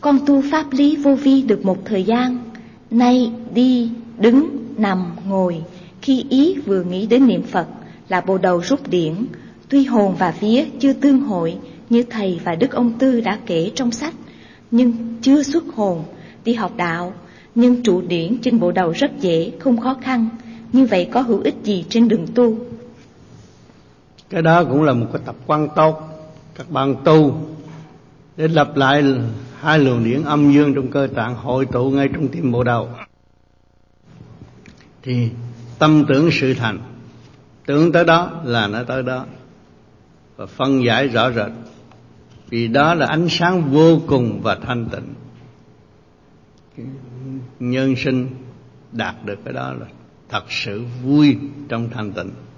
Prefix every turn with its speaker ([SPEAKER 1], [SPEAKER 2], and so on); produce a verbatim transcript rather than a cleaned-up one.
[SPEAKER 1] Con tu pháp lý vô vi được một thời gian, nay đi, đứng, nằm, ngồi, khi ý vừa nghĩ đến niệm Phật là bộ đầu rút điển. Tuy hồn và vía chưa tương hội như thầy và Đức Ông Tư đã kể trong sách, nhưng chưa xuất hồn đi học đạo, nhưng trụ điển trên bộ đầu rất dễ, không khó khăn. Như vậy có hữu ích gì trên đường tu?
[SPEAKER 2] Cái đó cũng là một cái tập quán tốt. Các bạn tu để lập lại hai luồng điển âm dương trong cơ tạng, hội tụ ngay trong tim bộ đầu, thì tâm tưởng sự thành, tưởng tới đó là nó tới đó, và phân giải rõ rệt. Vì đó là ánh sáng vô cùng và thanh tịnh. Nhân sinh đạt được cái đó là thật sự vui trong thanh tịnh.